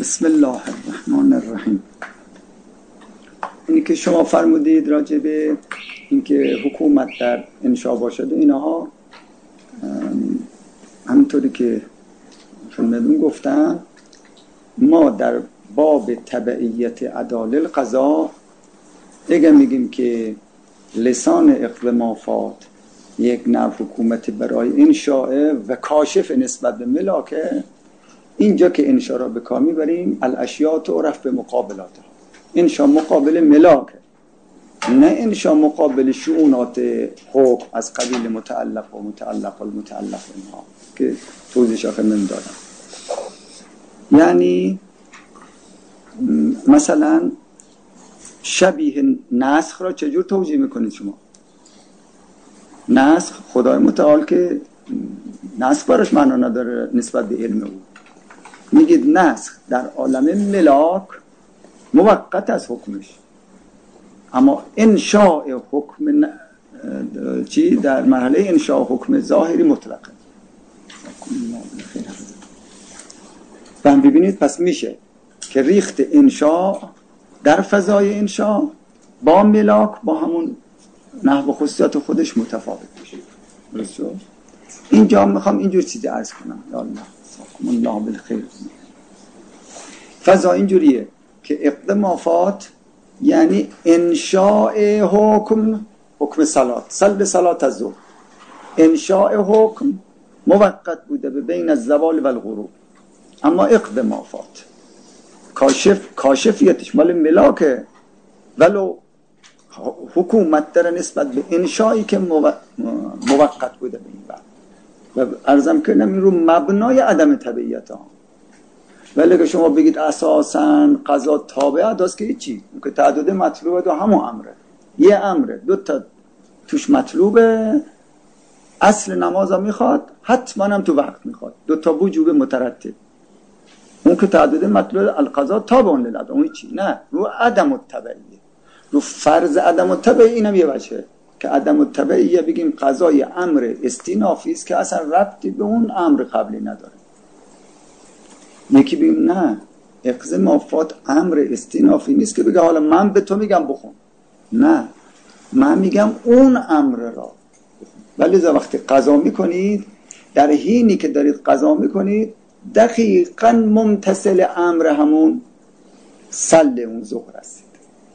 بسم الله الرحمن الرحیم. اینی که شما فرمودید راجع به اینکه حکومت در انشا باشد و اینها، همونطوری که خدمتتون گفتم، ما در باب تبعیت عدال القضا اگه میگیم که لسان اقدامات یک نوع حکومت برای انشاء و کاشف نسبت به ملاکه، اینجا که انشاء را به کار میبریم الاشیاء تعرف به مقابلاتها. انشاء مقابل ملاکه، نه انشاء مقابل شؤونات حکم از قبیل متعلق و متعلق اینها که توضیحش خدمتتون دادم. یعنی مثلا شبیه نسخ را چجور توجیه میکنید شما؟ نسخ خدای متعال که نسخ براش معنا نداره نسبت به علم او. میگید نسخ در عالم ملاک موقت از حکمش، اما انشاء حکم چی در مرحله انشاء حکم ظاهری مطلقه. فهم ببینید، پس میشه که ریخت انشاء در فضای انشاء با ملاک با همون نحو خصوصیات خودش متفاوت میشه. درسته؟ اینجا میخوام اینجور چیزی عرض کنم. یا الله ساکم الله بالخیر. فضا اینجوریه که اقدامات یعنی انشاء حکم صلات صلات الظهر، انشاء حکم موقت بوده به بین الزوال و الغروب، اما اقدامات کاشفیتش مال ملاکه، ولو حکومت داره نسبت به انشایی که موقت بوده به این بعد و عرضم کردم این رو مبنای عدم تبعیت ها. ولی که شما بگید اساساً قضا تابع داست که چی؟ که تعدد مطلوبه دو همون امره، یه امره دو تا توش مطلوبه، اصل نماز ها میخواد حتما هم تو وقت میخواد، دو تا وجوب مترتب. اون که تعدد مطلوبه القضا تابع للعدم، اون چی؟ نه، رو عدم التبعیه، رو فرض عدم التبعیه. اینم یه وجهه که عدم التبعیه بگیم قضای امر استینافی است که اصلا ربطی به اون امر قبلی نداره. یکی بگیم نه، اقدامات امر استینافی نیست که بگه حالا من به تو میگم بخون، نه، من میگم اون امر را بخون. ولی وقتی قضا میکنید، در حینی که دارید قضا میکنید دقیقاً ممتثل امر همون سل اون ظهر هستید،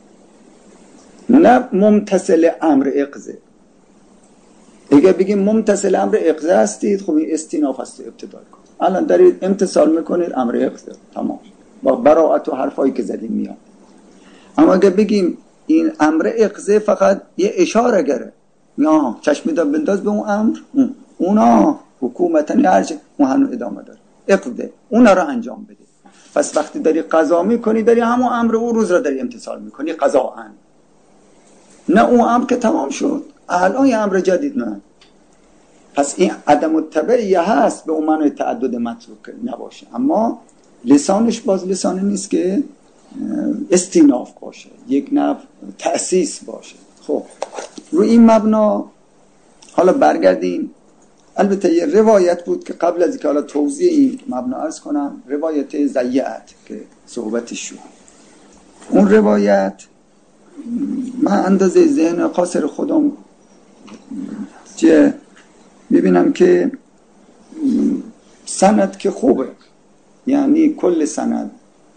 نه ممتثل امر اقضه. اگه بگیم ممتثل امر اقضه هستید، خب این استیناف هست ابتدای کن. الان دارید امتثال میکنید امر اقضه، تمام، با براعت و حرفایی که زدیم میاد. اما اگه بگیم این امر اقضه فقط یه اشاره گره، یا چشمی دا بنداز به اون امر، اونا حکومتن هرچه اون هنو ادامه داره، اقضه اونا رو انجام بده. پس وقتی داری قضا میکنی داری همون امر اون روز رو داری امتثال میکنی قضاءن، نه اون امر که تمام شد الان یه امر جدید نه. پس این عدم التبعیه هست به اون معنی تعدد مطلوب نباشه، اما لسانش باز لسان نیست که استیناف باشه، یک نوع تأسیس باشه. خب رو این مبنا حالا برگردیم. البته یه روایت بود که قبل از اینکه حالا توضیح این مبنا عرض کنم، روایت ضیعت که صحبتش شد، اون روایت من اندازه ذهن قاصر خودم چه میبینم که سند که خوبه، یعنی کل سند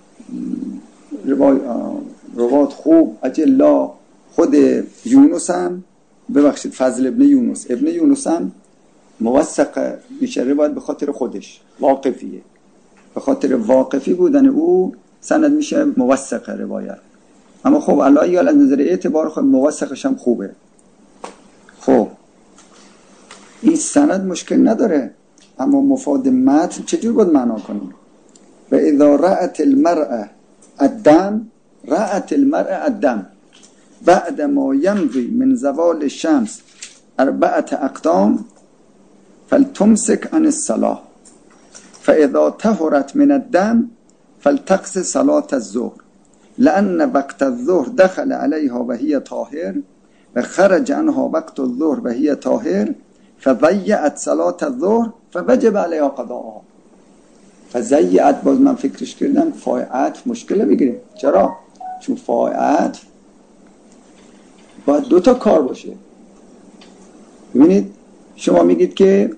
روایت خوب اجلا. خود یونس هم ببخشید فضل ابن یونس هم موثق میشه روایت به خاطر خودش، واقفیه، به خاطر واقفی بودن او سند میشه موثق روایت. اما خب علایه از نظر اعتبار خود موثقش هم خوبه. خب این سند مشکل نداره، اما مفاد متن چجور باید معنا کنیم؟ و اذا رأت المرأة الدم بعد ما يمضي من زوال الشمس 4 أقدام فلتمسك عن الصلاة فإذا طهرت من الدم فلتقض صلاة الظهر لأن وقت الظهر دخل عليها وهي طاهر وخرج عنها وقت الظهر وهي طاهر فضيعت صلاة الظهر فوجب عليها قضاءها. فضیعت باز من فکرش کردم فای عطف مشکله بگیریم. چرا؟ چون فای عطف باید 2 تا کار باشه. ببینید شما میگید که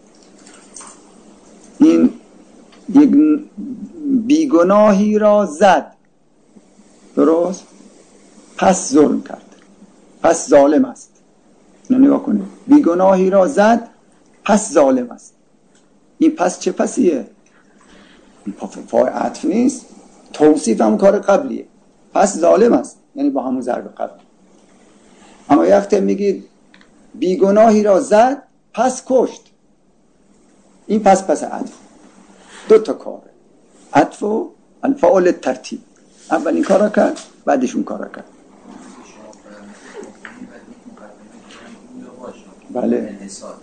این یک بیگناهی را زد، درست؟ پس ظلم کرد، پس ظالم است. اینو نگاه کنید، بیگناهی را زد پس ظالم است. این پس چه پسیه؟ این فای عطف نیست، توصیف هم کار قبلیه. پس ظالم است یعنی با همون ضرب قبل. اما وقتی میگید بیگناهی را زد پس کشت، این پس عطف. 2 تا کاره، عطف و الفعل ترتیب. اول این کار را کرد بعدش اون کار را کرد. بله انحصار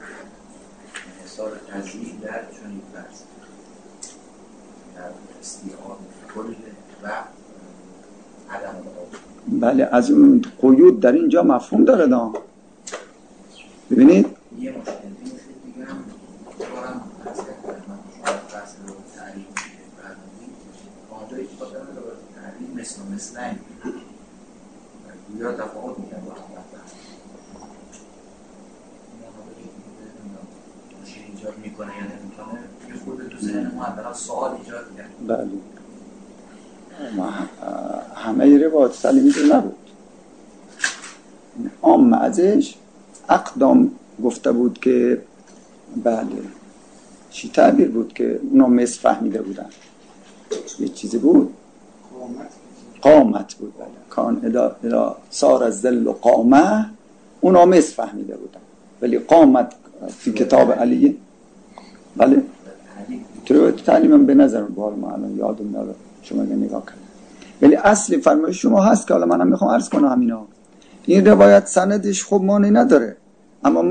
تضییع در چنین فرض در استیعاب کل و عدم العقل. بله از اون قیود در اینجا مفهوم داره دا. ببینید یه مشکل دیگه هم دارم از شما بحث رو تعریف فرمودید آنجایی که خاطر رو تعریف مثل این یا تفاوت میکنم با هم ایجاد میکنه یا نمیکنه یه خود تو ذهن ما حداقل سوال ایجاد کرد. بله همه روایات سلیمی رو نبود. عام ازش اقدام گفته بود که بله چی تعبیر بود که اونا مس فهمیده بودن، یه چیزی بود قامت بود. بله کان ادا سار از ذل و قامه اونا مس فهمیده بودن، ولی قامت فی کتاب علیه. بله تو تعلیمم به نظر بار ما الان یادم نره شما نگاه کنید، ولی اصلی فرمایش شما هست که حالا منم میخوام عرض کنم همینا. این روایت سندش خب معنی نداره، اما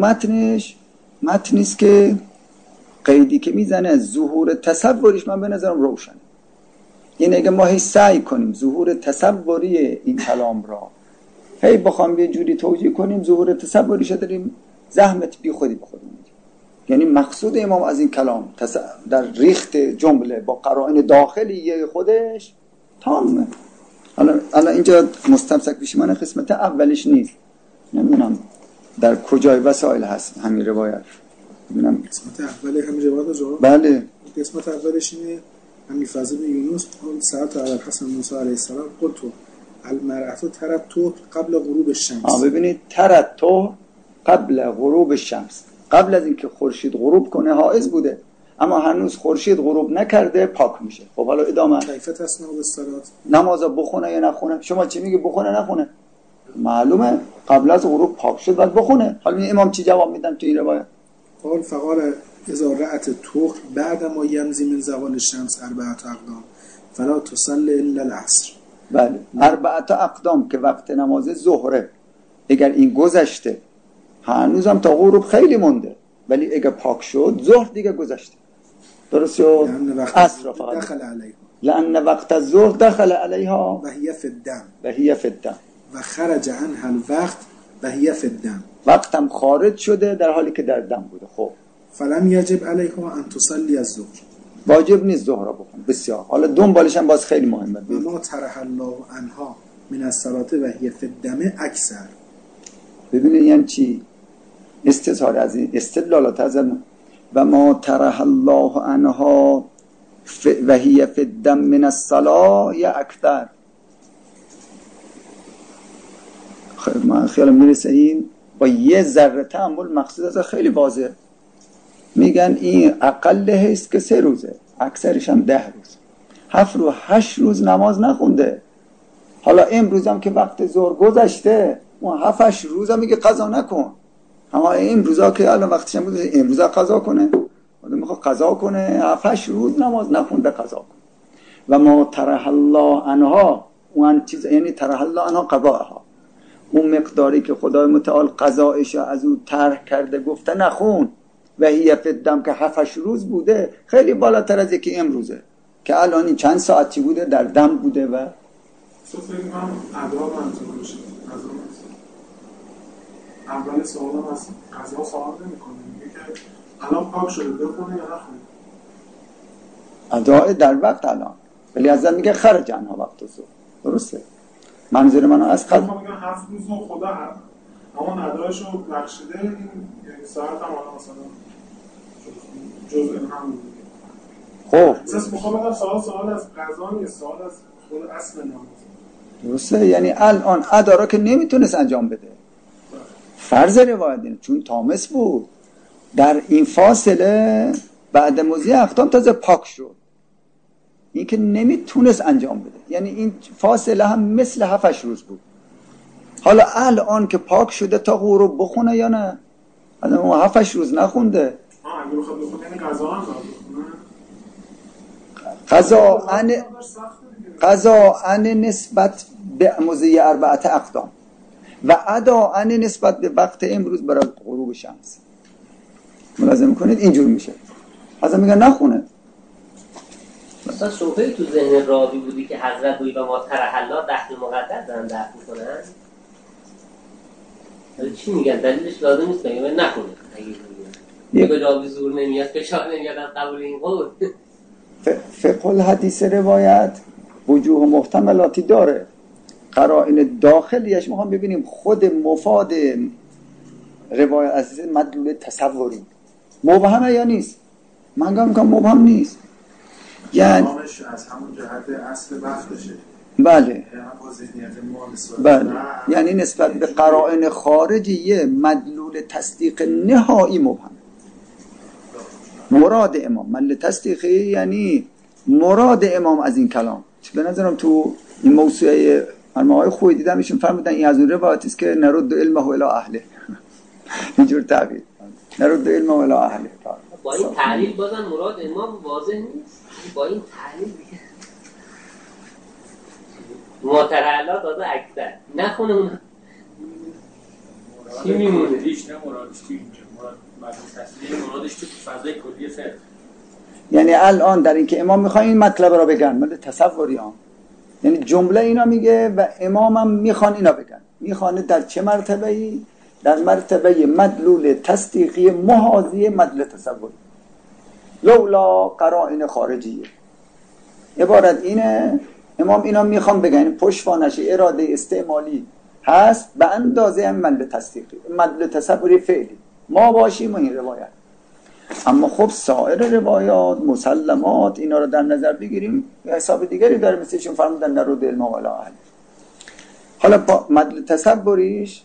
متنیست که قیدی که میزنه ظهور تصوریش من به نظرم روشنه. یعنی اگه ما هی سعی کنیم ظهور تصوری این کلام را هی بخوام یه جوری توجیه کنیم، ظهور تصوریش داریم زحمت بی خودی بخوریم. یعنی مقصود امام از این کلام در ریخت جمله با قرائن داخلی خودش تامه. حالا اینجا مستمسک پیش من قسمت اولش نیست، نمیدونم در کجای وسائل هست همین روایت. ببینم قسمت اول همین روایت جو. بله قسمت اولش اینه همین فضل بن یونس ساعت علی حسن موسی علیه السلام قلت المرأة ترت قبل غروب الشمس. ببینید ترت قبل غروب الشمس، قبل از اینکه خورشید غروب کنه حائض بوده، اما هنوز خورشید غروب نکرده پاک میشه. خب حالا ادامه کیف تصنع بالصلاه، نماز بخونه یا نخونه؟ شما چی میگی بخونه نخونه؟ معلومه قبل از غروب پاک شد بعد بخونه. حالا این امام چی جواب میدن تو این روایت؟ قال فقال اذا رأت الطهر بعد ما يمضي من زوال الشمس 4 اقدام فلا تصلي الا العصر. بله 4 اقدام که وقت نماز ظهره. اگر این گذشته هنوزم تا غروب خیلی مونده، ولی اگه پاک شد ظهر دیگه گذشته، درست شد؟ عصر فقط دخل علیها لأن وقت الظهر دخل علیها و هی فی الدم و خرج عنها الوقت و هی فی الدم، وقتم خارج شده در حالی که در دم بوده. خب فلم یجب علیها ان تصلی الظهر، واجب نیست ظهر رو بخونه. بسیار حالا دنبالش هم باز خیلی مهمه. و ما طرح الله عنها من الصلاه و هی فی الدم اکثر. ببینید یعنی چی؟ استظهار از این استدلالات از و ما طرح الله عنها و هی فی الدم من الصلاه یا اکثر. خب من خیالم میرسه این با یه ذره تأمل مقصود از خیلی واضح. میگن این اقل هست که 3 روزه، اکثرش هم 10 روز، 7 روز 8 روز نماز نخونده. حالا امروز هم که وقت ظهر گذشته اون 7-8 روز هم میگه قضا نکن. اما امروزا که الان وقتش هم بوده امروزا قضا کنه، آدم میخواد قضا کنه 7-8 روز نماز نخونده قضا کنه. و ما طرح الله عنها اون چیز یعنی طرح الله عنها قضاها، اون مقداری که خدای متعال قضایش از او طرح کرده گفته نخون و هی فی الدم که 7-8 روز بوده، خیلی بالاتر از یکی امروزه که الان این چند ساعتی بوده در دم بوده. و فکر کنم ادا منظور باشه. اول سوالم از قضا سوال نمی‌کنه، میگه که الان پاک شده بخونه یا نخونه. اداء در وقت الان، ولی ازن میگه خرج عنها وقت الظهر. درسته؟ منظور من از میگن 7 روز خدا اما ندارش رو بخشیده، این یعنی ساعت هم حالا مثلا جزء هم خب اساس میخوام بگم سوال از قضا نیست، سوال از خود اصل نماز. درسته؟ یعنی الان ادا را که نمیتونست انجام بده، فرض روایت اینه چون تامس بود، در این فاصله بعد مضی اختام تازه پاک شد، این که نمیتونست انجام بده، یعنی این فاصله هم مثل 7 روز بود. حالا الان که پاک شده تا غروب بخونه یا نه؟ اون 7 روز نخونده. اگه بخواد بخونه یعنی قضا هم قضا نسبت به مضی 4 اقدام و ادا نسبت به وقت امروز برای غروب شمس. ملاحظه میکنید اینجور میشه. از میگن نخونه. مثلا صحبه تو ذهن راوی بودی که حضرت گویی و ما ترحلا دخل مقدر دارن دفع میکنن. ولی چی میگن؟ دلیلش لازم نیست بگم نخونه. اگه به راوی زور نمیاد، فشار نمیاد از قبول این قول. فقه الحدیث روایت وجوه محتملاتی داره. قرائن داخلیش میخوام ببینیم خود مفاد روایت از مدلول تصوری مبهمه یا نیست. من میگم مبهم نیست، یعنی از همون جهت اصل وقتشه. بله بله، یعنی نسبت به قرائن خارجیه مدلول تصدیق نهایی مبهم. مراد امام مدلول تصدیقی یعنی مراد امام از این کلام. به نظرم تو این موسوعه علمای خوبی دیدم ایشون فرمودن این از اون روایتی است که نرد علمه الی اهله. اینجور تعبیر نرد علمه الی اهله. با این تعلیل بازم مراد امام واضح نیست. با این تعلیل دیگه مترعلا داده اکثر نخونه اون چی میمونه؟ ریش نه مرادش تو اینجا مراد مدرس تصویری مرادش تو فضای کلی فقه. یعنی الان در این که امام میخوان این مطلب را بگن مال تصوری ها، یعنی جمله اینا میگه و امامم میخوان اینا بگن. میخوانه در چه مرتبه‌ای؟ در مرتبه مدلول تصدیقی محاذی مدلول تصوری لولا قرائن خارجیه. عبارت اینه امام اینا میخوام بگن پشتوانش اراده استعمالی هست به اندازه هم مدلول تصدیقی مدلول تصوری فعلی ما باشیم و این روایت. اما خب سایر روایات مسلمات اینا رو در نظر بگیریم حساب دیگری داره، مثل چون فرمودن در رود علم و الی اهل. حالا با مدلول تصوریش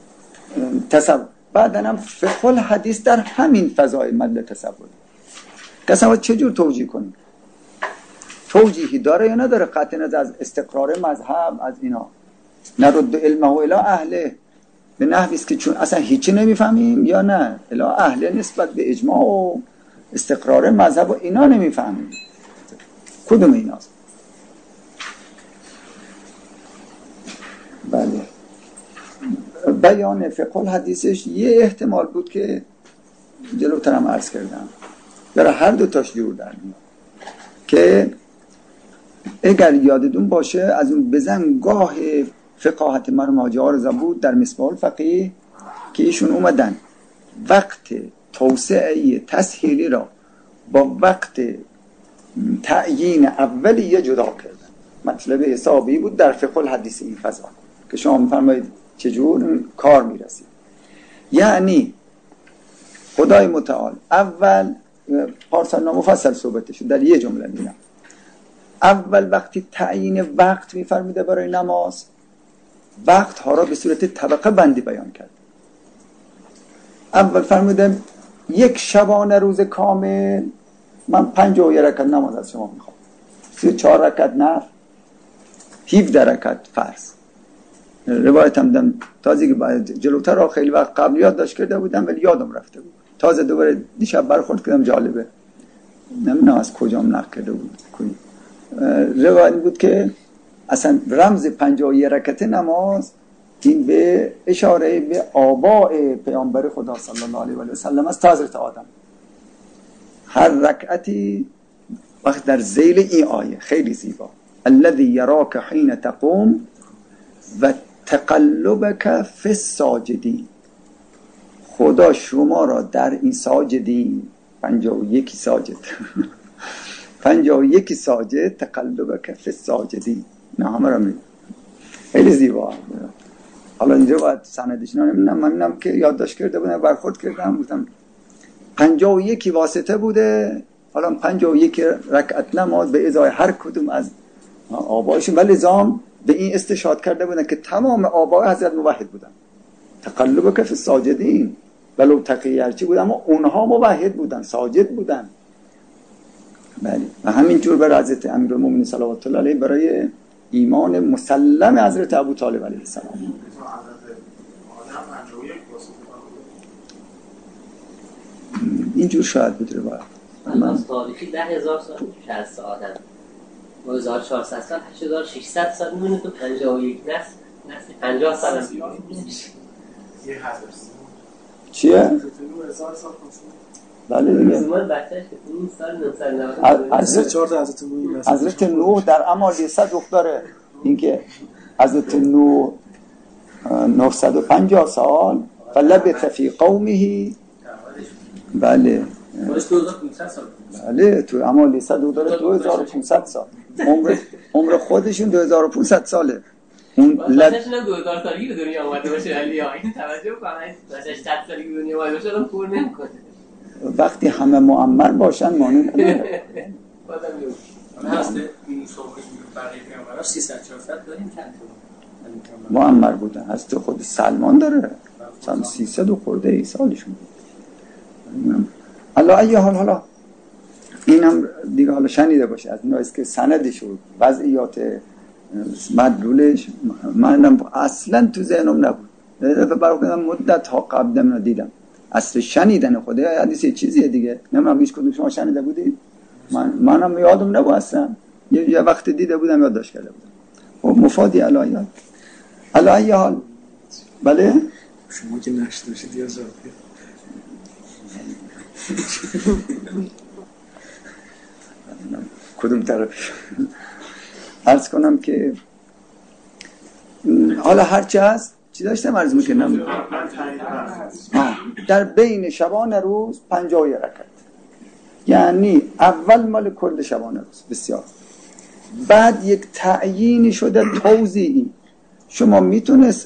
بعداً هم فقه الحدیث در همین فضای مدلول تصوری قسمت چجور توجیه کنیم؟ توجیهی داره یا نداره؟ قطع نظر از استقرار مذهب از اینا نرد علمه الی اهله به نحوی است که چون اصلا هیچی نمیفهمیم یا نه الی اهله نسبت به اجماع و استقرار مذهب و اینا نمیفهمیم. کدوم ایناست؟ بله بیان فقه الحدیثش یه احتمال بود که جلوترم عرض کردم برای هر دو تاش جور در میاد که اگر یادتون باشه از اون بزنگاه فقاهت مرحوم حاجی عارض بود در مصباح الفقیه که ایشون اومدن وقت توسعه تسهیلی را با وقت تعیین اولیه جدا کردن. مطلب حسابی بود در فقه الحدیث این فضا که شما میفرمایید چجور کار میرسید. یعنی خدای متعال اول پارسال مفصل صحبتش در یه جمله میگم. اول وقتی تعیین وقت میفرمیده برای نماز وقت ها را به صورت طبقه بندی بیان کرد. اول فرموده یک شبانه روز کامل من 51 رکعت نماز از شما میخوام، 34 رکعت نفل، 17 رکعت فرض. روایت هم دم تازه که جلوتر را خیلی وقت قبل یاد داشت کرده بودم ولی یادم رفته بود. تازه دوباره دیشب برخورد کردم، جالبه نمیدونم از کجام نقل کرده بود. روایت بود که اصلا رمز 51 رکعت نماز این به اشاره به آباء پیامبر خدا صلی الله علیه و سلم است تا حضرت آدم. هر رکعتی وقت در ذیل این آیه خیلی زیبا الذی یراک حین تقوم و تقلبک فی الساجدین، خدا شما را در این ساجدین 51 ساجد 51 ساجد تقلبک فی الساجدین. نه همه را میگه خیلی زیبا. حالا اینجا باید سندش نمیدونم، من که یادداشت کرده بودم برخورد کردم بودم 51 واسطه بوده. حالا 51 رکعت نماز به ازای هر کدوم از آبایشون، ولی لزام به این استشهاد کرده بودن که تمام آبای حضرت موحد بودن. تقلبک فی الساجدین، ولو تقی هرچی بود اما اونها موحد بودن، ساجد بودن. بله. و همینجور برای حضرت امیرالمومنین صلوات الله علیه برای ایمان مسلم حضرت ابو طالب علیه السلام. اینجور شاید بوده باید. از تاریخی 10,000 سال پیش از آدم 2400 سال 8600 سال میمونه تو 51 نسل 50 سال هم یه هزار چیه؟ 1000 سال بله دیگه. زمان بچهش که این سال 990 حضرت نوح در امالیسه دختره، اینکه حضرت نوح 950 سال فلبث فی قومه. بله 2500 سال. بله تو امالیسه دختره 2500 سال. عمر خودشون 2500 ساله. اون بچه‌شون هم 2000 سالگی به دنیا اومده باشه علی ها. این توجه کنید بچه‌ش 100 سالگی به دنیا اومده باشه الان پر نمی‌کنه. وقتی همه معمر باشن مانع نداره. من هست این صحبت برای پیامبرا 300 400 داریم چند تا معمر بودن. هست خود سلمان داره مثلا 300 و خورده ای سالشون بود. الله ای حالا اینم دیگه حالا شنیده باشه از اونایی که سندش و وضعیات مدلولش منم اصلا تو ذهنم نبود. برای مدت ها قبل من دیدم اصل شنیدن خدا حدیث چیزیه دیگه. نمیدونم هیچ کدوم شما شنیده بودید؟ منم یادم نبود اصلا. یه وقت دیده بودم یادداشت کرده بودم. خب مفادی علایات علای حال. بله شما که نشته باشید یا زاده کدوم طرف عرض کنم که حالا هرچی هست چی داشتم عرض میکنم در بین شبان روز 50 رکعت، یعنی اول مال کل شبان روز. بسیار. بعد یک تعیینی شده توزیعی. شما میتونست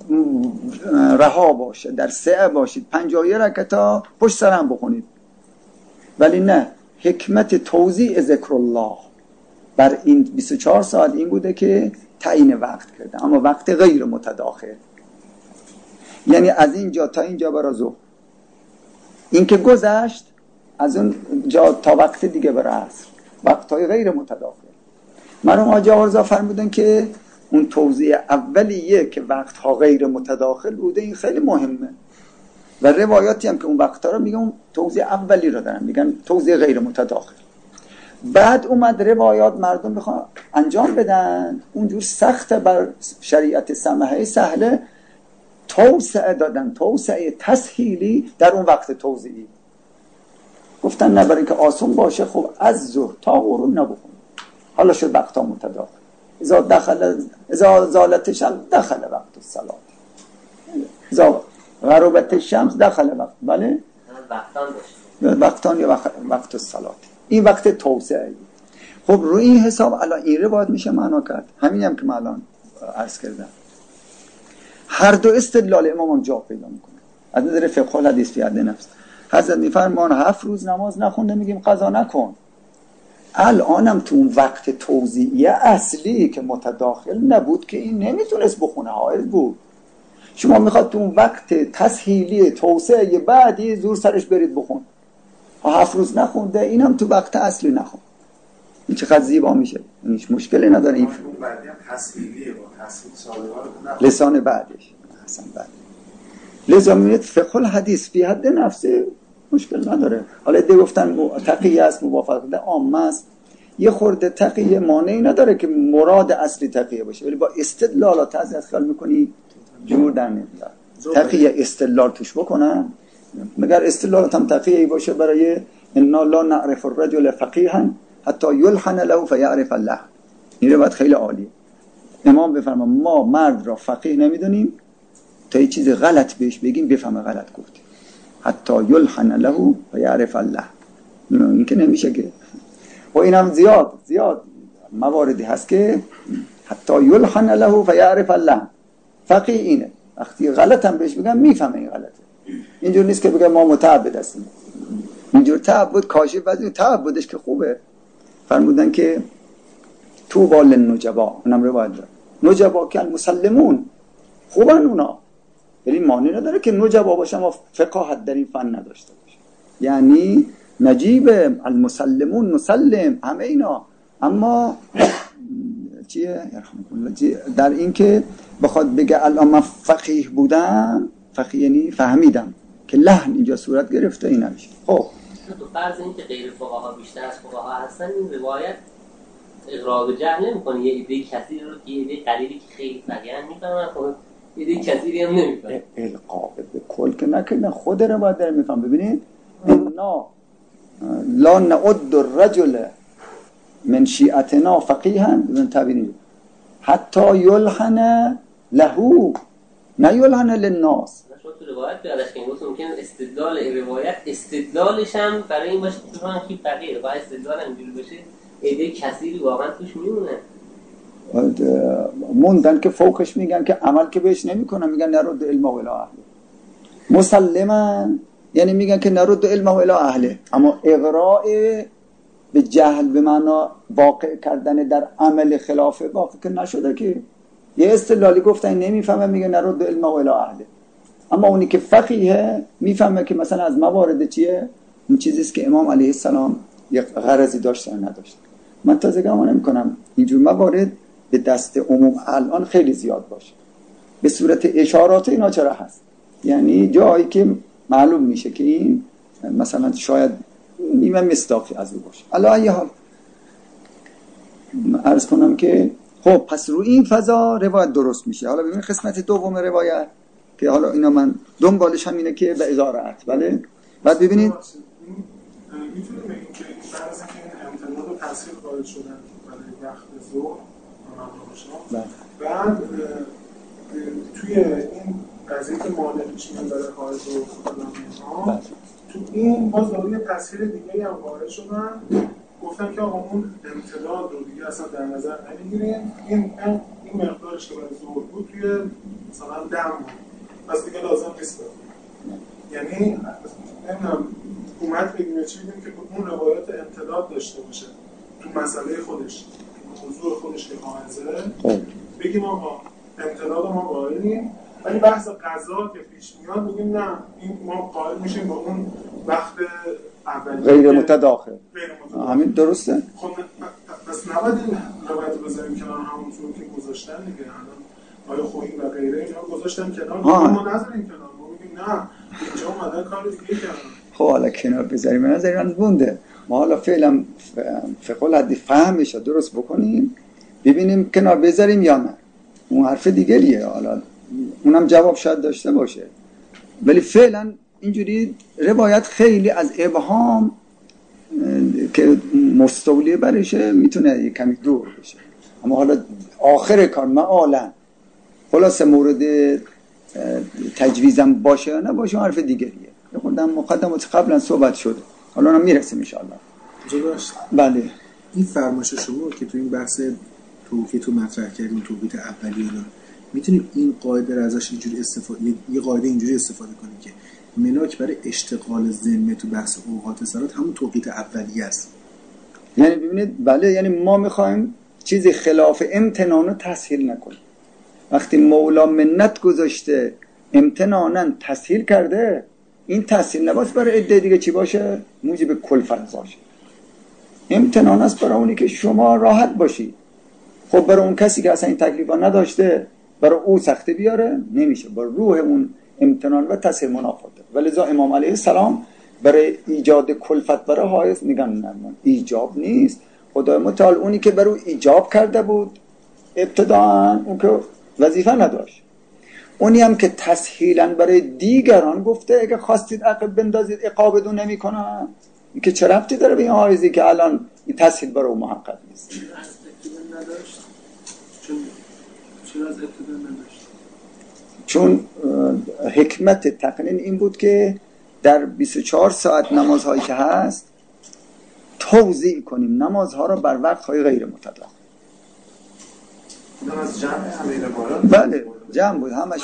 رها باشه در سعه باشید 50 رکعت ها پشت سر هم بخونید، ولی نه، حکمت توزیع ذکر الله بر این 24 ساعت این بوده که تعیین وقت کرده، اما وقت غیر متداخل، یعنی از اینجا تا اینجا برای ظهر. این که گذشت از اون جا تا وقت دیگه برای عصر، وقتهای غیر متداخل. مرحوم حاجی آقارزا فرمودن که اون توزیع اولیه که وقتها غیر متداخل بوده این خیلی مهمه، و روایاتی هم که اون وقتها رو میگن اون توزیع اولی رو دارن میگن توزیع غیر متداخل. بعد اومد روایات مردم بخوان انجام بدن اونجور سخت بر شریعت سمحه سهله توسعه دادن، توسعه تسهیلی در اون وقت توزیعی. گفتن نه برای اینکه آسون باشه خب از ظهر تا غروب نبخون. حالا شد وقتا متداخل. اذا زالت الشمس دخل وقت الصلاة، اذا غربت الشمس دخل وقت. بله وقتان یا وقت الصلاة. این وقت توسعه. خب روی این حساب الان این روایت میشه معنا کرد. همین هم که من الان عرض کردم. هر دو استدلال امام جا پیدا میکنه. از نظر فقه الحدیث فی حد نفس حضرت میفرمان 7 روز نماز نخونده میگیم قضا نکن. الانم تو اون وقت توزیعی اصلی که متداخل نبود که این نمیتونست بخونه، حائز بود. شما میخواد تو اون وقت تسهیلی توسعه بعدی زور سرش برید بخون. 7 روز نخونده اینم تو وقت اصلی نخون. این چقدر زیبا میشه. هیچ مشکلی نداره. این بعدی هم تسهیلیه با تسهیل سابقا لسان بعدش حسن بعد لزامیت فقه الحدیث فی حد نفسه مشکل نداره. حالا ایده گفتن تقیه است موافقت عامه است، یه خورده تقیه مانعی نداره که مراد اصلی تقیه باشه، ولی با استدلالات از خیال میکنی جور در نمیاد. تقیه استدلال توش بکنن، مگر استدلالات هم تقیه باشه برای انا لا نعرف الرجل فقیها حتی یلحن له فیعرف الله. این روایت خیلی عالیه. امام بفرما ما مرد را فقیه نمیدونیم تا یه چیز غلط بهش بگیم بفهمه غلط گفتیم. حتی یلحن له و یعرف الله. این که نمیشه که. خب اینم زیاد مواردی هست که حتی یلحن له فیعرف الله. فقیه اینه وقتی غلط هم بهش بگم میفهمه این غلطه. اینجور نیست که بگم ما متعبد هستیم. اینجور تعبد کاشف وزیر تعبدش که خوبه. فرمودن که طوبی للنجبا، اونم روایت داره، نجبا که المسلمون خوبن اونا، ولی معنی نداره که نجبا باشن و فقاهت در این فن نداشته باشه. یعنی نجیب المسلمون نسلم همه اینا، اما چیه در این که بخواد بگه الان من فقیه بودم، فقیه یعنی فهمیدم که لحن اینجا صورت گرفته، این نمیشه. خب تو فرض این که غیر فقها بیشتر از فقها هستن، این روایت اقرار به جهل نمی‌کنه. یه ایده کثیر رو که یه ایده قلیلی که خیلی فقیه میفهمن، خب ایده کثیری هم نمیفهمن. القا به کل که نکنه، خود روایت داره میفهم. ببینید انا لا نعد الرجل من شیعتنا فقیها، ببین تبیین حتی یلحن له، نه یلحن للناس. شما تو روایت بیادش که این گفت ممکن استدلال این روایت استدلالش هم برای این باشه که بفهمن کی فقیه، و استدلال اینجوری باشه ایده کثیری واقعا توش میمونه. موندن که فوقش میگن که عمل که بهش نمیکنن، میگن نرد علمه الی اهله. مسلمن یعنی میگن که نرد علمه الی اهله، اما اقراء به جهل به معنا واقع کردن در عمل خلاف واقع که نشده. که یه استدلالی گفتن نمیفهمه، میگه نرد علمه الی اهله. اما اونی که فقیه میفهمه که مثلا از موارد چیه، اون چیزیست که امام علیه السلام یک غرضی داشت یا نداشت. من تازه گمان نمی‌کنم اینجور موارد به دست عموم الان خیلی زیاد باشه. به صورت اشارات اینا چرا هست، یعنی جایی که معلوم میشه که این مثلا شاید نیمه مصداقی از او باشه. علی حال عرض کنم که خب پس رو این فضا روایت درست میشه. حالا ببین قسمت دوم روایت که حالا اینا من دنبالش هم اینه که به ازارت. بله بعد ببینید میتونیم بگیم که فرض که امتداد و تاثیر قائل شدن برای وقت ظهر بعد توی این قضیه که مالکش میان برای خارج و خودلانه تو این باز داروی تاثیر دیگه هم قائل شدن، گفتن که آقا اون امتداد رو دیگه اصلا در نظر نمیگیریم، این مقدارش که برای ظهر بود توی مثلا دم بود، پس دیگه لازم نیست. یعنی نمیدونم اومد بگیم چی بگیم که اون روایت امتداد داشته باشه تو مسئله خودش، موضوع خودش که حائزه، بگیم آقا امتداد ما قائلیم، ولی بحث قضا که پیش میاد بگیم نه این ما قائل میشیم با اون وقت اولی غیر متداخل. همین درسته. خب پس نباید این روایت بذاریم کنار همونطور که گذاشتن دیگه. الان آیا خویی و غیره اینا گذاشتن کنار، ما نذاریم کنار، ما بگیم نه اینجا اومدن کار دیگه کردن. خب حالا کنار بذاریم، من نظرم بونده. ما حالا فعلا فقط حدی فهمش رو درست بکنیم، ببینیم کنار بذاریم یا نه. اون حرف دیگریه، حالا اونم جواب شاید داشته باشه، ولی فعلا اینجوری روایت خیلی از ابهام که مستولی برشه میتونه یک کمی دور بشه. اما حالا آخر کار معالا خلاصه مورد تجویزم باشه یا نباشه حرف دیگریه. خودم مقدمات قبلا صحبت شده، حالا هم میرسیم ان شاء الله. بله این فرمایش شما که تو این بحث توقیت رو مطرح کردیم، توقیت اولیه رو میتونیم این قاعده رو ازش اینجوری استفاده، یه قاعده اینجوری استفاده کنیم که مناک برای اشتغال ذهن تو بحث اوقات صلات همون توقیت اولیه است. یعنی ببینید بله، یعنی ما میخوایم چیزی خلاف امتنان رو تسهیل نکنیم. وقتی مولا منت گذاشته امتنانا تسهیل کرده، این تسهیل نباشه برای عده دیگه چی باشه؟ موجب کلفت باشه. امتنان است برای اونی که شما راحت باشی. خب برای اون کسی که اصلا این تکلیفا نداشته، برای او سختی بیاره نمیشه، با روح اون امتنان و تسهیل منافاته. ولذا امام علیه السلام برای ایجاد کلفت برای حائض میگن نه ایجاب نیست، خدای متعال اونی که برای ایجاب کرده بود ابتداء اون که وظیفه نداشت، اونی هم که تسهیلا برای دیگران گفته اگه خواستید عقب بندازید عقابتون نمیکنم، این که چه ربطی داره به این حائضی که الان این تسهیل برای اون محقق نیست؟ چون حکمت تقنین این بود که در 24 ساعت نمازهایی که هست توزیع کنیم نمازها را بر وقت‌های غیر متداخل. اونم از جمع امیر امارات. بله جمع بود همش.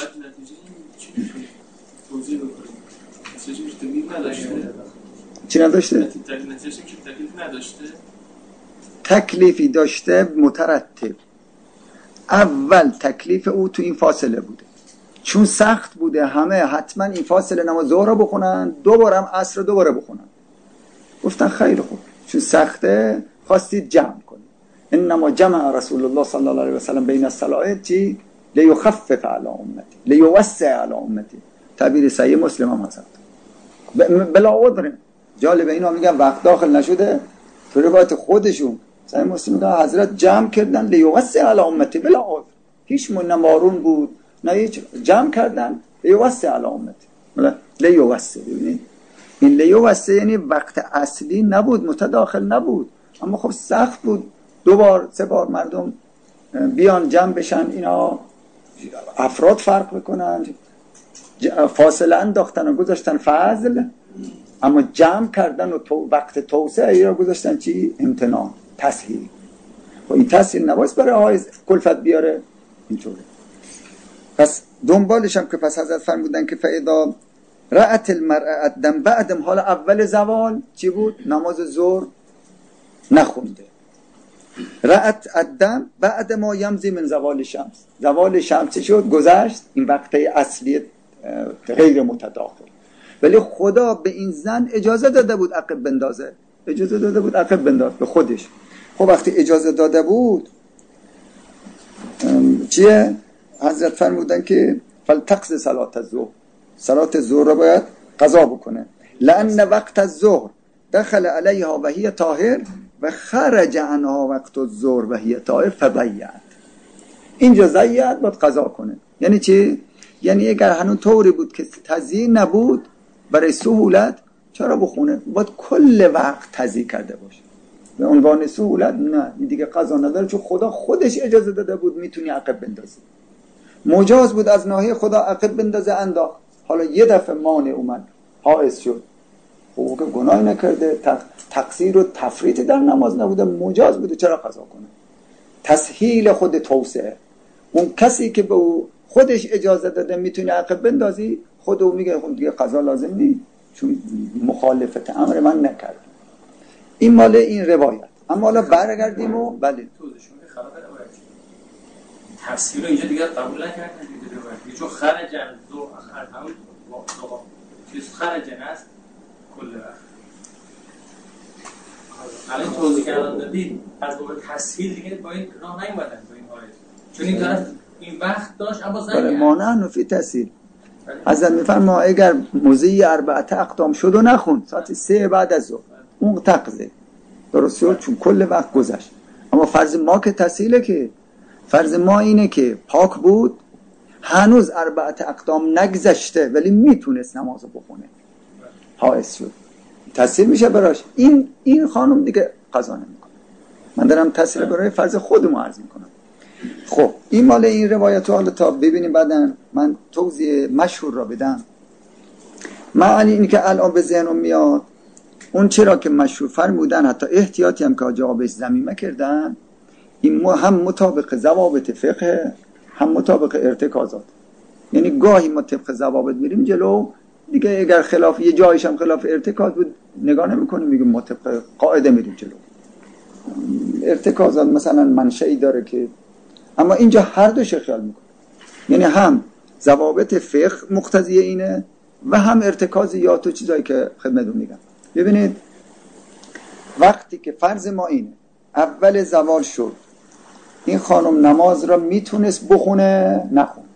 توضیح بکنیم. نتیجهش تکلیف نداشته. چی نداشته؟ نتیجهش که تکلیف نداشته. تکلیفی داشته مترتب. اول تکلیف او تو این فاصله بوده، چون سخت بوده همه حتما این فاصله نماز ظهر رو بخونن، دوباره هم عصر دوباره بخونن. گفتن خیلی خوب، چون سخته خواستید جمع کنید. انما جمع رسول الله صلی الله علیه و سلم بین الصلوات چی؟ لیخفف علی امتی لیوسع علی امتی. تعبیر صحیح مسلم هم هست. بلا عذر. جالب اینا میگن وقت داخل نشده، تو روایت خودشون صحیح مسلم میگن حضرت جمع کردن لیوسع علی امتی بلا عذر. هیچ منمارون بود نه هیچ، جمع کردن لیوسع علی امتی. لیوسع. ببینید این لیوسع یعنی وقت اصلی نبود، متداخل نبود، اما خب سخت بود. 2 بار 3 بار مردم بیان جمع بشن، اینا افراد فرق بکنن، فاصله انداختن و گذاشتن فضل، اما جمع کردن و وقت توسعه ای را گذاشتن چی؟ امتناع، تسهیل. و این تسهیل نباید برای حائز کلفت بیاره اینطوره. پس دنبالش هم که پس حضرت فرمودن که فاذا رأت المرأة الدم بعدم، حالا اول زوال چی بود؟ نماز ظهر نخونده. رأت الدم بعد ما یمضی من زوال شمس. زوال شمس شد، گذشت، این وقت اصلی غیر متداخل. ولی خدا به این زن اجازه داده بود عقب بندازه، اجازه داده بود عقب بنداز به خودش. خب وقتی اجازه داده بود چیه؟ حضرت فرمودن که فلتقض صلات الظهر، صلات ظهر رو باید قضا بکنه. لأن وقت الظهر دخل علیها و هی طاهر و خرج عنها وقت الظهر و هی طاهر فضیعت. اینجا ضیعت باید قضا کنه. یعنی چی؟ یعنی اگر هنون طوری بود که تزیین نبود برای سهولت، چرا بخونه؟ باید کل وقت تزیین کرده باشه. به عنوان سهولت نه، این دیگه قضا نداره، چون خدا خودش اجازه داده بود میتونی عقب بندازی. مجاز بود از ناحیه خدا عقب بندازه، انداخت. حالا یه دفعه مانع اومد، حائز شد، خب که گناهی نکرده، تقصیر و تفریط در نماز نبوده، مجاز بوده، چرا قضا کنه؟ تسهیل خود توسعه. اون کسی که به او خودش اجازه داده میتونی عقب بندازی، خود او میگه خب دیگه قضا لازم نیست، چون مخالفت امر من نکرد. این مال این روایت. اما حالا برگردیم و بله توضیحشون خلاف روایت تفسیر اینجا دیگه قبول نکردن دیگه روایت، چون خرج دو آخر هم چیز خرج است کل وقت. الان توضیح کردن دادید از باب تسهیل دیگه با این راه نیومدن با این حالت، چون این طرف این وقت داشت اما زنگ مانع فی تسهیل. حضرت میفرما اگر موزی 4 اقدام شد و نخون ساعت 3 بعد از ظهر اون تقضیه درست شد، چون کل وقت گذشت. اما فرض ما که تسهیله، که فرض ما اینه که پاک بود، هنوز 4 اقدام نگذشته ولی میتونست نمازو بخونه، حائز شد، تسهیل میشه براش. این خانم دیگه قضا نمیکنه. من دارم تسهیل برای فرض خودمو عرض میکنم. خب این مال این روایت رو حالا تا ببینیم بعداً من توضیح مشهور را بدم. معنی اینی که الان به ذهنم میاد، اون چرا که مشهور فرمودن، حتی احتیاطی هم که جوابش ضمیمه کردن، این هم مطابق ضوابط فقه هم مطابق ارتکازات. یعنی گاهی ما طبق ضوابط میریم جلو دیگه، اگر خلاف یه جایش هم خلاف ارتکاز بود نگاه نمی‌کنیم، میگیم ما طبق قاعده میریم جلو. ارتکازات مثلا منشأی داره که، اما اینجا هر دوش خیال میکنه، یعنی هم ضوابط فقه مقتضی اینه و هم ارتکازیات و چیزایی که خدمتتون میگم. ببینید وقتی که فرض ما اینه اول زوال شد، این خانم نماز را میتونست بخونه، نخون.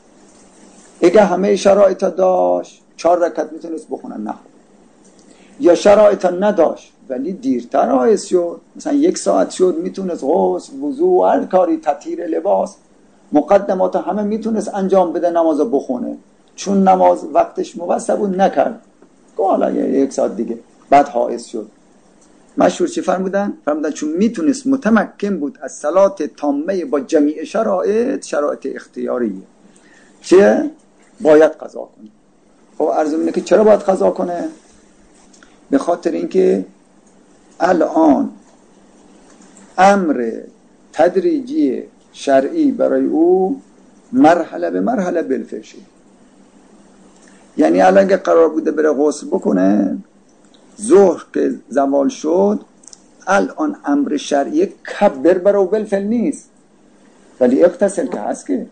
اگه همه شرایط داشت 4 رکعت میتونست بخونه، نخون. یا شرایط نداشت ولی دیرتر حائز شد، مثلا 1 ساعت شد، میتونست غسل، وضو، هر کاری، تطهیر لباس، مقدمات همه میتونست انجام بده، نماز بخونه. چون نماز وقتش موسع بود نکرد، حالا 1 ساعت دیگه بعد حائز شد. مشهور چی فرمودن؟ فرمودن چون میتونست متمکن بود از صلات تامه با جمیع شرایط اختیاریه، چیه؟ باید قضا کنه. خب عرض اینه که چرا باید قضا کنه؟ به خاطر اینکه الان امر تدریجی شرعی برای او مرحله به مرحله بالفعل شد. یعنی الان اگه قرار بوده بره غسل بکنه، ظهر که زوال شد، الان امر شرعی کبر برای او بالفعل نیست، ولی اغتسل که هست. که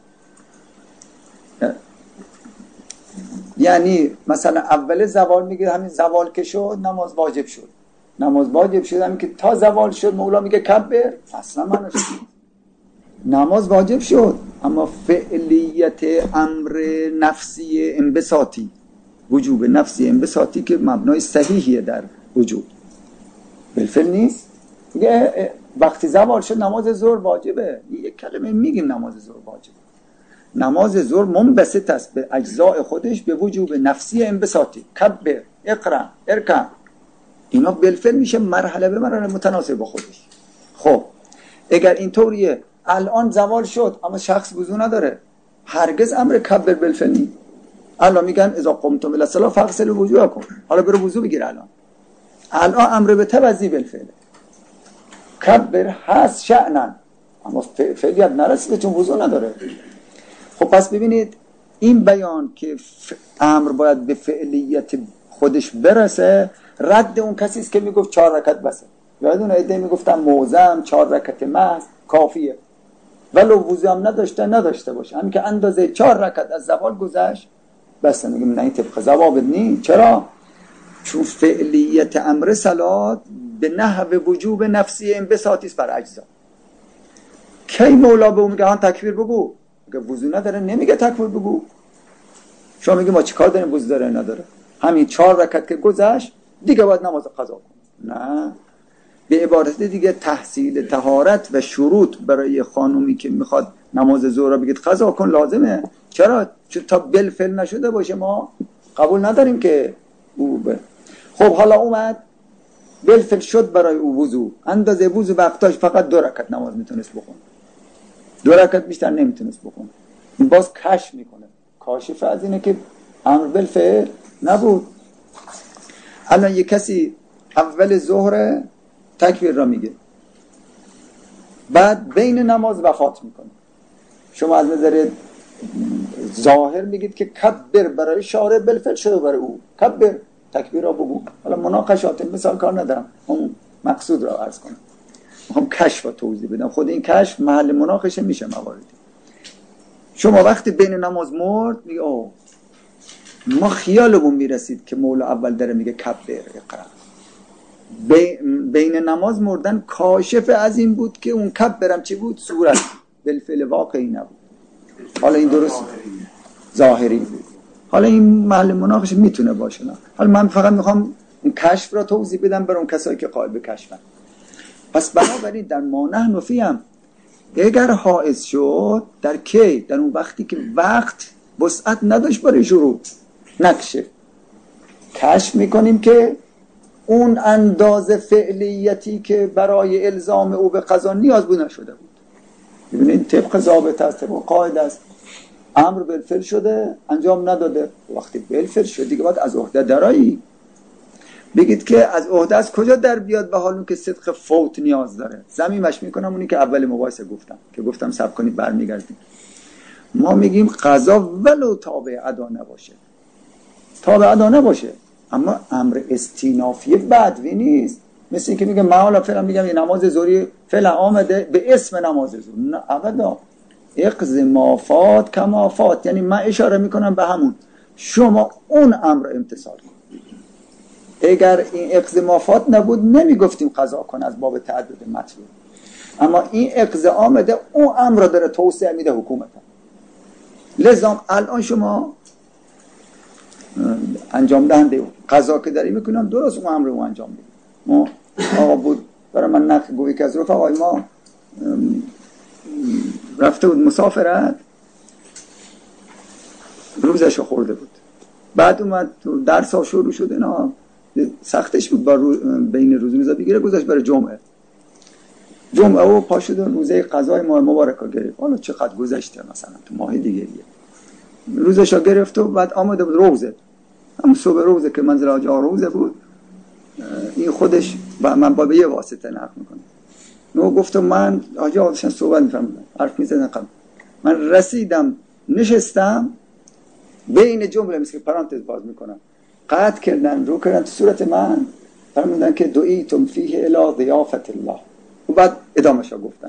یعنی مثلا اول زوال میگه همین زوال که شد نماز واجب شد، نماز واجب شد همین که تا زوال شد مولا میگه کبر، اصلا معنیش نماز واجب شد، اما فعلیت امر نفسی انبساطی، وجوب نفسی انبساطی که مبنای صحیحیه در وجوب، بالفعل نیست. میگه وقتی زوال شد نماز ظهر واجبه، یک کلمه میگیم نماز ظهر واجبه. نماز ظهر منبسط است به اجزاء خودش به وجوب نفسی انبساطی، کبر، اقرا، ارکع، اینا بالفعل میشه مرحله به مرحله متناسب با خودش. خب اگر اینطوریه الان زوال شد اما شخص وضو نداره، هرگز امر کبر بالفعل نیست. الان میگن اذا قمتم الی الصلاه فاغسلوا وجوهکم، حالا برو وضو بگیر. الان امر به توضی بالفعل، کبر هست شأنن، اما فعلیت نرسیده چون وضو نداره. خب پس ببینید این بیان که امر باید به فعلیت خودش برسه رد اون کسی است که میگفت 4 رکعت بسه. یادونه ایده میگفتن موزم 4 رکعت محض کافیه، ولو وضو هم نداشته باشه، همین که اندازه 4 رکعت از زوال گذشت بس. میگم نه این طبق ضوابط نیست. چرا؟ چون فعلیت امر صلات به نحو وجوب نفسی انبساطی است بر اجزا. کی مولا به اون میگه تکبیر بگو؟ میگه وضو نداره، نمیگه تکبیر بگو. شما میگه ما چیکار داریم وضو داره نداره؟ همین 4 رکعت که گذشت دیگه باید نماز قضا کنه. نه، به عبارت دیگه تحصیل طهارت و شروط برای خانومی که میخواد نماز ظهر رو بگید قضا کن لازمه. چرا؟ چون تا بالفعل نشده باشه ما قبول نداریم که او خب حالا اومد بالفعل شد برای او وضو، اندازه وضو وقتاش فقط 2 رکعت نماز میتونست بخونه، 2 رکعت بیشتر نمیتونست بخونه. این باز کشف میکنه، کاشف از اینه که امر بالفعل نبود. الان یک کسی اول ظهر تکبیر را میگه، بعد بین نماز وفات میکنه. شما از نظر ظاهر میگید که کبر برای شارع بالفعل شده برای او، کبر تکبیر را بگو. حالا مناقشات مثال کار ندارم، اون مقصود را عرض کنم، میخوام کشف و توضیح بدم. خود این کشف محل مناقشه میشه مواردی. شما وقتی بین نماز مرد میگه اوه ما خیالمون میرسید که مولا اول داره میگه کبر اقرا، بین نماز مردن کاشف از این بود که اون کبرم چی بود؟ صورت بالفعل واقعی نبود. حالا این درست ظاهری بود. حالا این محل مناقشه میتونه باشه. نه حالا من فقط میخوام این کشف را توضیح بدم برای اون کسایی که قائل به کشفن. پس بنابراین در مانع نفیم اگر حائز شد در کی؟ در اون وقتی که وقت وسعت نداشت برای شروع نکشه، کشف میکنیم که اون اندازه فعلیتی که برای الزام او به قضا نیاز بود نشده بود. ببینید طبق ضابط است، طبق قاعده است، امر بالفعل شده انجام نداده. وقتی بالفعل شد دیگه باید از عهده درایی. بگید که از عهده از کجا در بیاد به حال اون که صدق فوت نیاز داره؟ ضمیمش میکنم اونی که اول مباحثه گفتم صبر کنید برمیگردیم. ما میگیم قضا ولو تابع ادا نباشه، تابع ادا نباشه، اما امر استینافی بدوی نیست. مثل این که میگه من حالا فعلا میگم یه نماز ظهری فعلا آمده به اسم نماز ظهر، نه ابدا. اقض مافات کمافات، یعنی من اشاره میکنم به همون، شما اون امر امتثال کن. اگر این اقض مافات نبود نمیگفتیم قضا کن از باب تعدد مطلوب، اما این اقض آمده اون امر را داره توسعه میده حکومت. لذا الان شما انجام دهنده قضا که داری میکنم درست اون امر رو انجام میده. ما آقا بود برای من نقل گویی که از رفقای ما رفته بود مسافرت، روزش رو خورده بود، بعد اومد درس ها شروع شد، اینا سختش بود با بین روزا بگیره، گذاشت برای جمعه و پا شد روزه قضای ماه مبارک ها گرفت. حالا چقدر گذشته، مثلا تو ماه دیگه روزش ها گرفت و بعد آمده بود روزه، هم صبح روزه که منزل آجا روزه بود، این خودش من با یه واسطه نقل میکنم. نو گفتم من آجا داشتن صحبت میفهمیدم حرف میزدن قبل من رسیدم نشستم بین جمله مثل که پرانتز باز میکنم قطع کردن رو کردن تو صورت من فرمودن که دعیتم فیه الی ضیافت الله و بعد ادامه‌شو گفتن.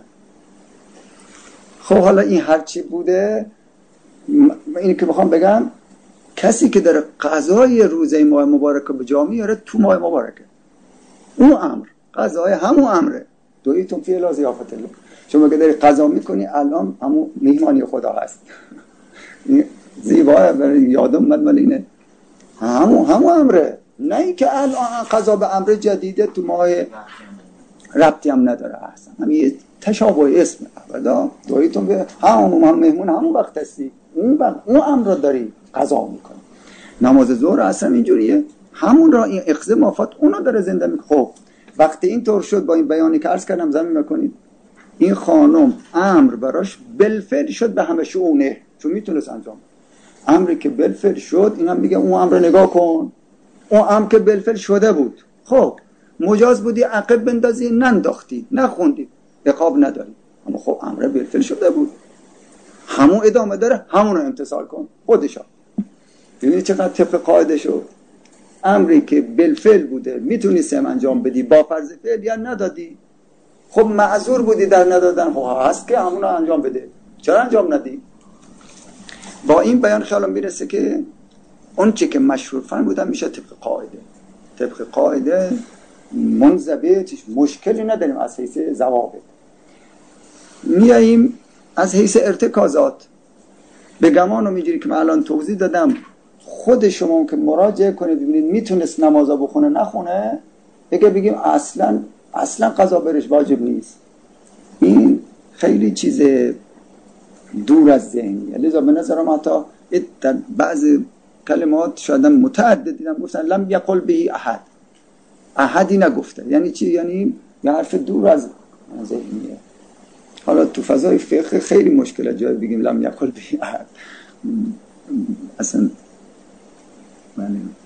خب حالا این هرچی بوده اینی که میخوام بگم کسی که داره قضای روزه ماه مبارکه به جا میاره تو ماه مبارکه اون امر قضای همون امره دعیتم فیه الی ضیافت الله. شما که داری قضا میکنی الان همون میهمانی خدا هست. زیباه برای یادم اومد مال اینه همون امره، نه این که الان قضا به امر جدیده تو ماه ربطی هم نداره اصلا همین تشابه اسم ابدا دعیتم به هم مهمون همون وقت هستی اون امر رو داری قضا میکنی. نماز ظهر اصلا اینجوریه همون را این اخذ مافات اونو داره زنده میکنه. خب وقتی این طور شد با این بیانی که عرض کردم زمین میکنید این خانم امر براش بالفعل شد به همه شونه چون میتونست انجام امری که بالفعل شد اینم میگه اون امر رو نگاه کن اون امر که بالفعل شده بود خب مجاز بودی عقب بندازی ننداختی نخوندی عقاب نداری اما خب امر بالفعل شده بود همون ادامه داره همون رو امتثال کن خودشا. ببینید چقدر طبق قاعده شد امری که بالفعل بوده میتونی انجام بدی با فرض فعل یا ندادی خب معذور بودی در ندادن خب هست که همون رو انجام بده چرا انجام ندی. با این بیان خیالم میرسه که اون چی که مشروع فرمودن میشه طبق قاعده منضبط مشکلی نداریم از حیث ضوابط. میاییم از حیث ارتکازات به گمان رو میگیری که من الان توضیح دادم خود شما که مراجعه کنید ببینید میتونست نمازا بخونه نخونه بگیم اصلا قضا برش واجب نیست این خیلی چیز دور از ذهنیه. لذا به نظرم حتی در بعض کلمات شاید متعدد دیدم گفتن لم یقل به احدی نگفته یعنی چی؟ یعنی یه حرف دور از ذهنیه. حالا تو فضای فقه خیلی مشکله جای بگیم لم یقل به احد اصلا بله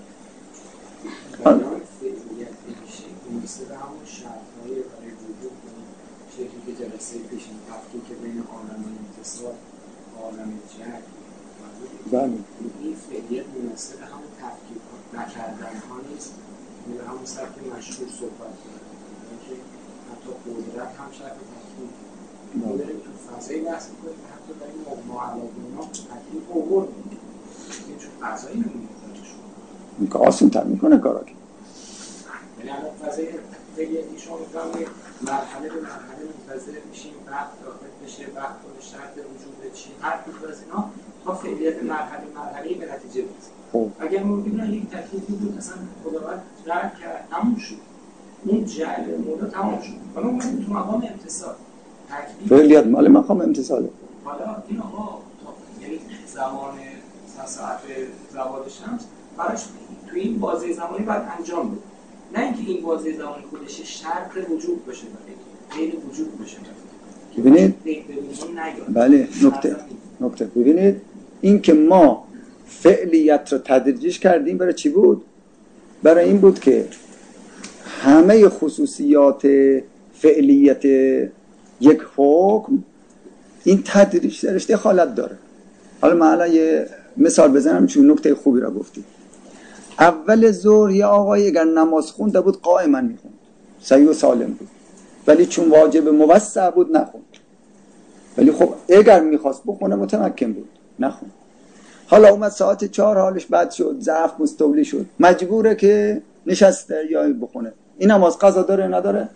شکلی که جلسه پیشین تفکیک بین عالم و انتصال عالم جنگ بله این فعلیت مناسب همون تفکیک نکردن ها نیست به همون سبک مشهور صحبت کنه که حتی قدرت هم شرط تفکیک داریم تو فضای بحث میکنیم حتی در این معلقون ها تفکیک اوورد این چون فضایی نمیده شما این که آسون تر میکنه کارا که یعنی الان فضای فعلیتی شما میتونید مرحله به مرحله منتظر میشیم وقت داخل بشه وقت و شرط وجود چی هر کدوم از اینا تا فعلیت مرحله به نتیجه برسه. اگر ما ببینیم یک تکلیفی بود اصلا خداوند درک کرد تموم شد اون جعل مولا تمام شد حالا ما تو مقام امتصال فعلیت مال مقام امتصاله حالا این آقا یعنی زمان ساعت زوال شمس براش تو این بازه زمانی باید انجام بده نه اینکه این بازه زمانی خودش شرط وجود باشه غیر وجود باشه. ببینید بله نکته ببینید این که ما فعلیت رو تدریجش کردیم برای چی بود؟ برای این بود که همه خصوصیات فعلیت یک حکم این تدریج درش دخالت داره. حالا من الان یه مثال بزنم چون نکته خوبی را گفتید. اول ظهر یه آقای اگر نماز خونده بود قائما میخوند صحیح و سالم بود ولی چون واجب موسع بود نخوند ولی خب اگر میخواست بخونه متمکن بود نخوند. حالا اومد ساعت 4 حالش بد شد ضعف مستولی شد مجبوره که نشسته یا بخونه این نماز قضا داره نداره؟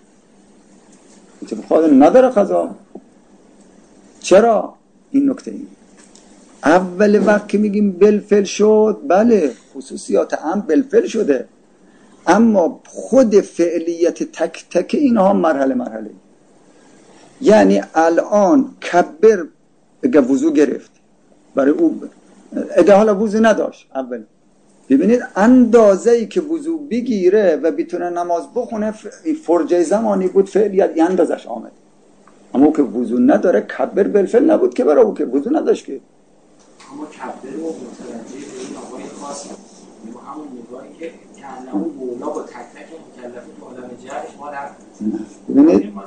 نداره قضا. چرا؟ این نکته این اول وقت که میگیم بالفعل شد بله خصوصیات هم بالفعل شده اما خود فعلیت تک تک اینها مرحله یعنی الان کبر اگه وضو گرفت برای او اگه حالا وضو نداشت اول ببینید اندازه‌ای که وضو بگیره و بتونه نماز بخونه فرجه زمانی بود فعلیت این اندازش آمد اما او که وضو نداره کبر بالفعل نبود که برای او که وضو نداشت که اما کبر رو متوجه به این آقای خاص با همون نگاهی که کانه مولا با تک تک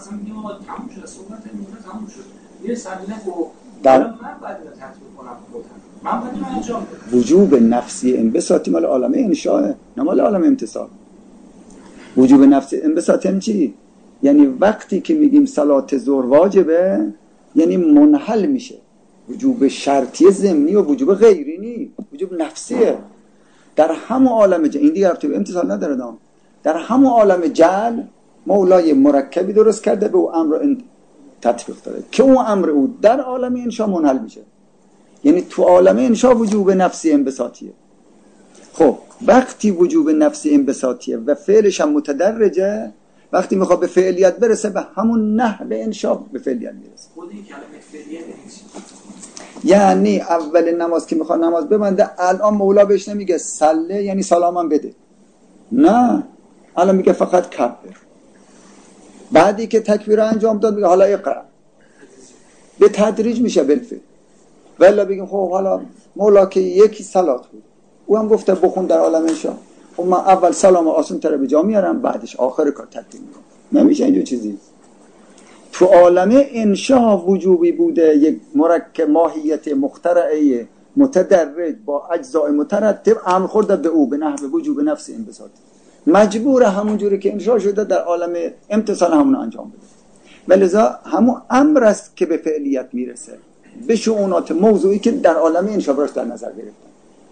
مثلا میگم آقا تموم شد، صحبت امروز تموم شد، یه سلیقه و در من باید اینو تطبیق کنم خودم، من باید اینو انجام بدم. وجوب نفسی انبساطی مال عالم انشاءه، نه مال عالم امتصال. وجوب نفسی انبساط یعنی چی؟ یعنی وقتی که میگیم صلات ظهر واجبه یعنی منحل میشه. وجوب شرطی ضمنی و وجوب غیری نی، وجوب نفسیه. در همون عالم این دیگه رفته به امتصال نداره دام. در همون عالم جعل مولای مرکبی درست کرده به او امر تطبیق داره که اون امر او در عالم انشاء منحل میشه. یعنی تو عالم انشاء وجوب نفسی انبساطیه. خب وقتی وجوب نفسی انبساطیه و فعلش هم متدرجه، وقتی میخواد به فعلیت برسه به همون نحو انشاء به فعلیت میرسه. خود این کلمه فعلیت یعنی اول نماز که میخواد نماز ببنده الان مولا بهش نمیگه صله یعنی سلامم بده، نه، الان میگه فقط کبر. بعدی که تکبیر انجام داد میگه حالا اقرا. به تدریج میشه بالفعل. ولی بگیم خب حالا مولا که یکی صلات بود او هم گفته بخون در عالم انشاء، خب من اول سلام آسان تر به جا میارم بعدش آخر کار تکبیر میکنم. نمیشه اینجور چیزی. تو عالم انشاء وجوبی بوده یک مرکب ماهیت مخترعه متدرج با اجزاء مترتب امر خورده به او به نحو وجوب نفس انبساط، مجبور همون جوری که انشاء شده در عالم امتصال همون انجام بده. ولذا همون امر است که به فعلیت میرسه به شؤونات موضوعی که در عالم انشاء براش در نظر گرفتن.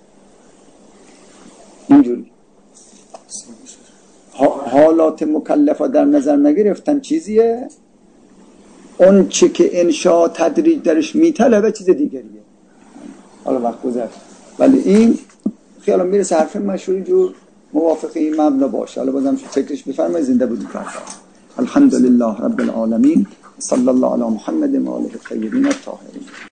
اینجوری حالات مکلفه در نظر نگرفتن چیزیه، اون چه که انشاء تدریج درش میطلبه چیز دیگریه. حالا وقت گذشت ولی این خیالم میرسه حرف مشهوری جور موافقه این مبنا باشه. حالا بازم فکرش بفرمایید. زنده بودید. الحمدلله رب العالمین، صلی الله علی محمد و آله الطاهرین الطاهرین.